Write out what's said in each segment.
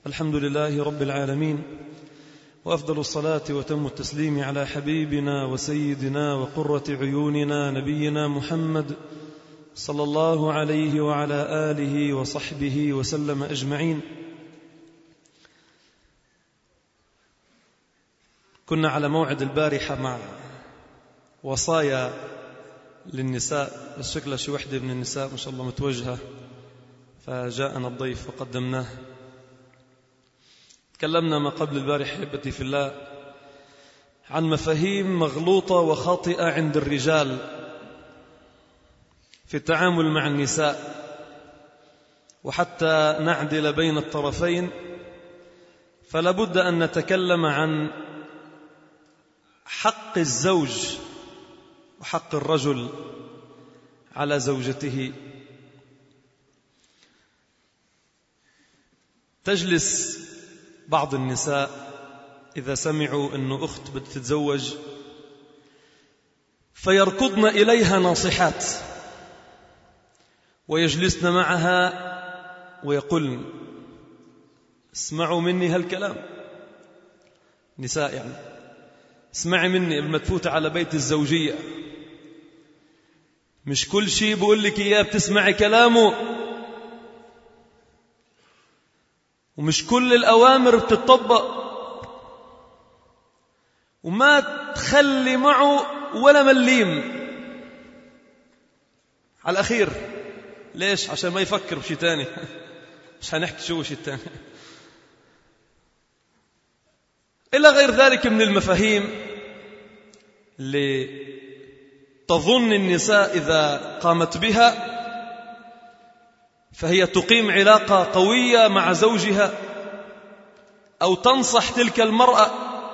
الحمد لله رب العالمين، وأفضل الصلاة وتم التسليم على حبيبنا وسيدنا وقرة عيوننا نبينا محمد صلى الله عليه وعلى آله وصحبه وسلم أجمعين. كنا على موعد البارحة مع وصايا للنساء، الشكل شي وحدة من النساء ما شاء الله متوجهة، فجاءنا الضيف وقدمناه. تكلمنا ما قبل البارحة حبتي في الله عن مفاهيم مغلوطة وخاطئة عند الرجال في التعامل مع النساء، وحتى نعدل بين الطرفين فلا بد أن نتكلم عن حق الزوج وحق الرجل على زوجته. تجلس بعض النساء إذا سمعوا أن أخت بتتزوج فيركضن إليها ناصحات ويجلسن معها ويقولن: اسمعوا مني هالكلام، نساء يعني، اسمعي مني قبل ما تفوت على بيت الزوجية، مش كل شيء بقول لك إياه بتسمعي كلامه، ومش كل الأوامر بتطبق، وما تخلي معه ولا مليم على الأخير. ليش؟ عشان ما يفكر بشي تاني مش هنحكي شو شي تاني إلا غير ذلك من المفاهيم اللي تظن النساء إذا قامت بها فهي تقيم علاقة قوية مع زوجها، أو تنصح تلك المرأة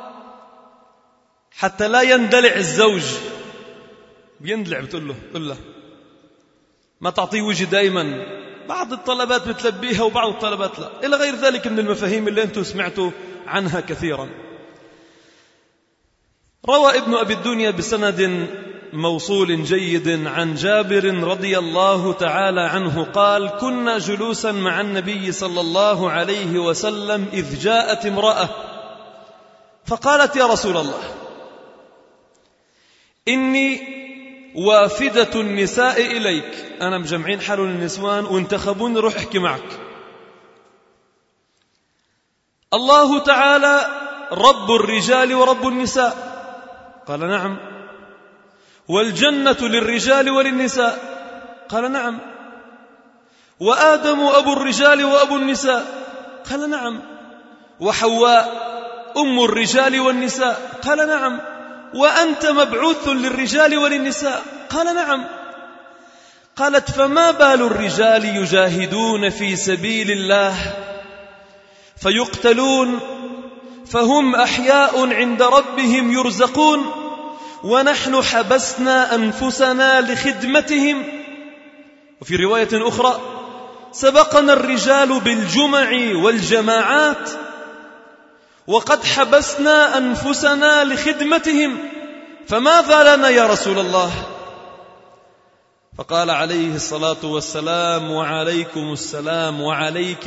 حتى لا يندلع الزوج. بيندلع، بتقول له ما تعطيه وجه دائما، بعض الطلبات بتلبيها وبعض الطلبات لا، إلى غير ذلك من المفاهيم اللي أنتم سمعتوا عنها كثيرا. روى ابن أبي الدنيا بسند موصول جيد عن جابر رضي الله تعالى عنه قال: كنا جلوسا مع النبي صلى الله عليه وسلم إذ جاءت امرأة فقالت: يا رسول الله، إني وافدة النساء إليك، أنا مجمعين حالهم النسوان وانتخبوني روح احكي معك. الله تعالى رب الرجال ورب النساء. قال: نعم. والجنة للرجال وللنساء. قال: نعم. وآدم أبو الرجال وأبو النساء. قال: نعم. وحواء أم الرجال والنساء. قال: نعم. وأنت مبعوث للرجال وللنساء. قال: نعم. قالت: فما بال الرجال يجاهدون في سبيل الله فيقتلون فهم أحياء عند ربهم يرزقون، ونحن حبسنا أنفسنا لخدمتهم. وفي رواية أخرى: سبقنا الرجال بالجمع والجماعات وقد حبسنا أنفسنا لخدمتهم، فماذا لنا يا رسول الله؟ فقال عليه الصلاة والسلام: وعليكم السلام وعليك،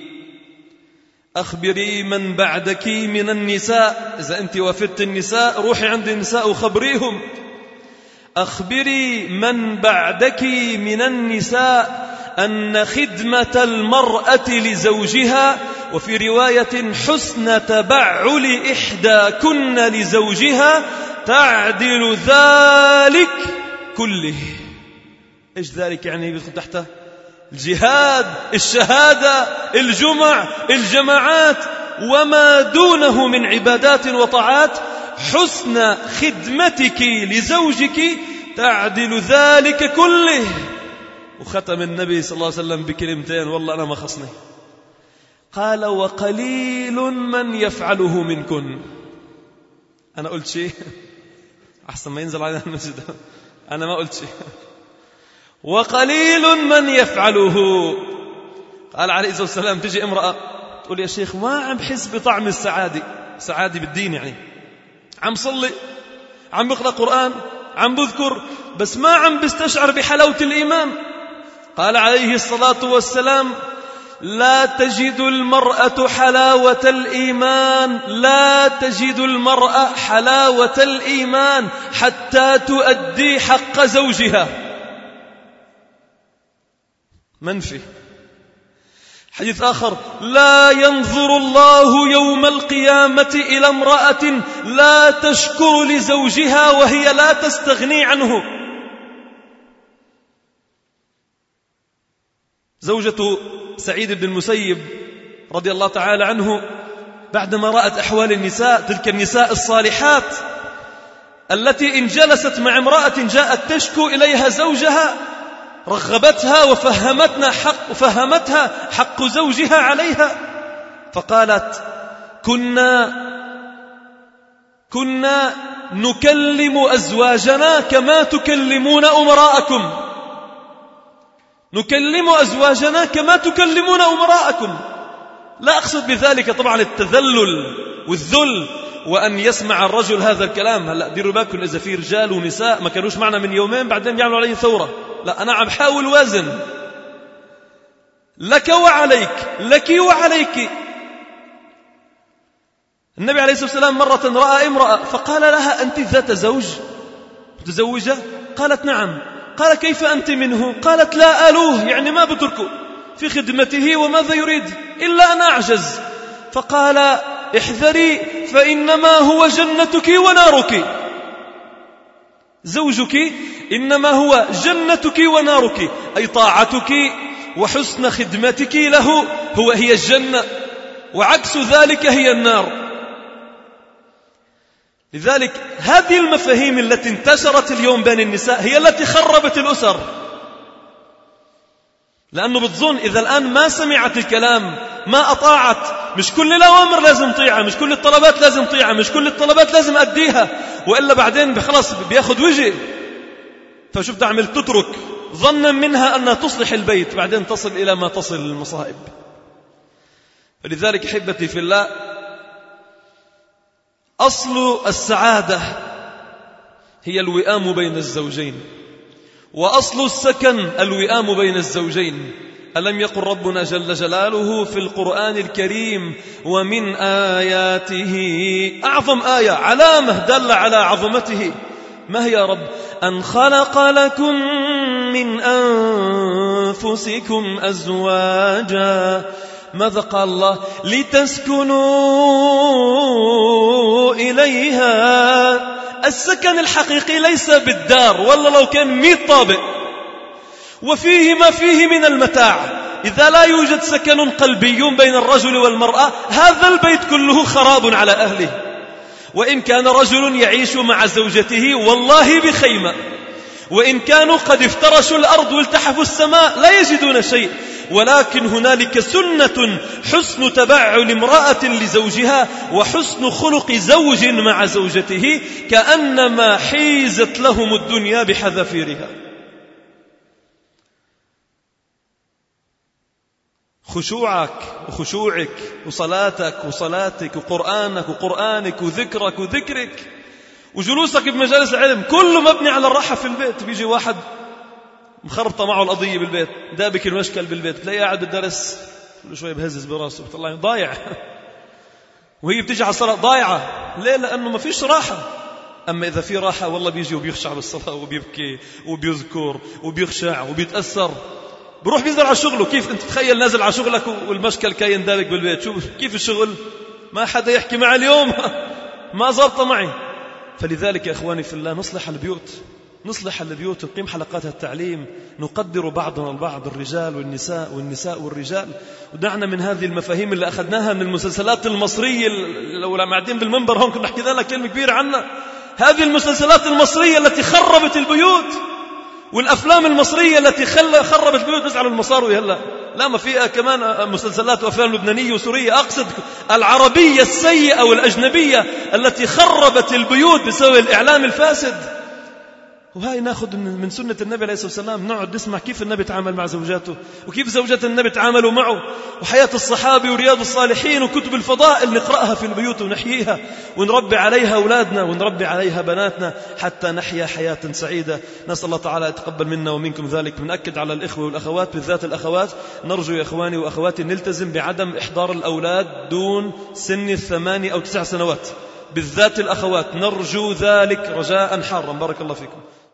أخبري من بعدك من النساء. إذا أنت وافدت النساء روحي عند النساء وخبريهم. أخبري من بعدك من النساء أن خدمة المرأة لزوجها، وفي رواية: حسن تبعل إحداكن لزوجها تعدل ذلك كله. إيش ذلك يعني؟ بيدخل تحته الجهاد، الشهادة، الجمع، الجماعات، وما دونه من عبادات وطاعات. حسن خدمتك لزوجك تعدل ذلك كله. وختم النبي صلى الله عليه وسلم بكلمتين والله أنا ما خصني، قال: وقليل من يفعله منكن. أنا قلت شيء أحسن ما ينزل علينا المسجد، أنا ما قلت شيء. وقليل من يفعله. قال عليه الصلاة والسلام: تجي امرأة تقول: يا شيخ ما عم بحس بطعم السعادة بالدين، يعني عم صلي، عم بقرأ قرآن، عم بذكر، بس ما عم بستشعر بحلاوة الإيمان. قال عليه الصلاة والسلام: لا تجد المرأة حلاوة الإيمان، لا تجد المرأة حلاوة الإيمان حتى تؤدي حق زوجها. منفي. حديث آخر: لا ينظر الله يوم القيامة إلى امرأة لا تشكر لزوجها وهي لا تستغني عنه. زوجة سعيد بن المسيب رضي الله تعالى عنه بعدما رأت أحوال النساء، تلك النساء الصالحات التي إن جلست مع امرأة جاءت تشكو إليها زوجها، رغبتها وفهمتها حق زوجها عليها، فقالت: كنا نكلم أزواجنا كما تكلمون أمراءكم، نكلم أزواجنا كما تكلمون أمراءكم. لا أقصد بذلك طبعا التذلل والذل وأن يسمع الرجل هذا الكلام. هلأ ديروا بالكم إذا في رجال ونساء ما كانوش معنا من يومين بعدين بيعملوا عليه ثورة. لا، أنا عم بحاول وازن لك وعليك، لك وعليك. النبي عليه الصلاة والسلام مرة رأى امرأة فقال لها: أنت ذات زوج متزوجة؟ قالت: نعم. قال: كيف أنت منه؟ قالت: لا ألوه، يعني ما بتركه في خدمته وماذا يريد إلا أن أعجز. فقال: احذري فإنما هو جنتك ونارك، زوجك إنما هو جنتك ونارك، أي طاعتك وحسن خدمتك له هي الجنة، وعكس ذلك هي النار. لذلك هذه المفاهيم التي انتشرت اليوم بين النساء هي التي خربت الأسر، لأنه بتظن إذا الآن ما سمعت الكلام ما أطاعت، مش كل الأوامر لازم طيعة، مش كل الطلبات لازم طيعة، مش كل الطلبات لازم أديها، وإلا بعدين خلاص بياخد وجه. فشو بتعمل؟ تترك ظنا منها أنها تصلح البيت، بعدين تصل إلى ما تصل المصائب. فلذلك حبتي في الله، أصل السعادة هي الوئام بين الزوجين، وأصل السكن الوئام بين الزوجين. ألم يقل ربنا جل جلاله في القرآن الكريم: ومن آياته، أعظم آية علامة دالة على عظمته، ما هي يا رب؟ أن خلق لكم من أنفسكم أزواجا. ماذا قال الله؟ لتسكنوا إليها. السكن الحقيقي ليس بالدار، والله لو كان 100 طابق وفيه ما فيه من المتاع، إذا لا يوجد سكن قلبي بين الرجل والمرأة هذا البيت كله خراب على أهله. وإن كان رجل يعيش مع زوجته والله بخيمة، وإن كانوا قد افترشوا الأرض والتحفوا السماء لا يجدون شيء، ولكن هنالك سنة حسن تبعل امرأة لزوجها وحسن خلق زوج مع زوجته، كأنما حيزت لهم الدنيا بحذافيرها. خشوعك وخشوعك وصلاتك وصلاتك وقرآنك وقرآنك وذكرك وذكرك وجلوسك بمجالس العلم كله مبني على الراحة في البيت. بيجي واحد مخربطة معه القضية بالبيت، دابك المشكل بالبيت، تلاقيه قاعد بالدرس كل شوي بهزز براسه بطلع ضايع وهي بتيجي على الصلاة ضايعة. ليه؟ لأنه ما فيش راحة. أما إذا في راحة والله بيجي وبيخشع بالصلاة وبيبكي وبيذكر وبيخشع وبيتأثر، بروح بينزل على شغله. كيف أنت تخيل نازل على شغلك والمشكل كاين دابك بالبيت؟ شوف كيف الشغل، ما حدا يحكي مع اليوم ما زابطة معي. فلذلك يا إخواني في الله نصلح البيوت، نصلح البيوت، نقيم حلقات التعليم، نقدر بعضنا البعض، الرجال والنساء والنساء والرجال، ودعنا من هذه المفاهيم اللي أخذناها من المسلسلات المصرية. لو قاعدين بالمنبر هون كنا نحكي لنا كلمة كبيرة عنها. هذه المسلسلات المصرية التي خربت البيوت، والأفلام المصرية التي خربت البيوت بس على المصاروي. هلا لا، ما فيها كمان مسلسلات وأفلام لبنانية وسورية، أقصد العربية السيئة والأجنبية التي خربت البيوت بسبب الإعلام الفاسد. وهاي ناخذ من سنة النبي عليه الصلاة والسلام، نقعد نسمع كيف النبي تعامل مع زوجاته وكيف زوجات النبي تعاملوا معه، وحياة الصحابة ورياض الصالحين وكتب الفضائل نقرأها في البيوت ونحييها ونربي عليها أولادنا ونربي عليها بناتنا حتى نحيا حياة سعيدة. نسأل الله تعالى يتقبل منا ومنكم ذلك. بنأكد على الإخوة والأخوات، بالذات الأخوات، نرجو يا إخواني وأخواتي نلتزم بعدم إحضار الأولاد دون سن 8 أو 9 سنوات، بالذات الأخوات نرجو ذلك رجاء حارا. بارك الله فيكم.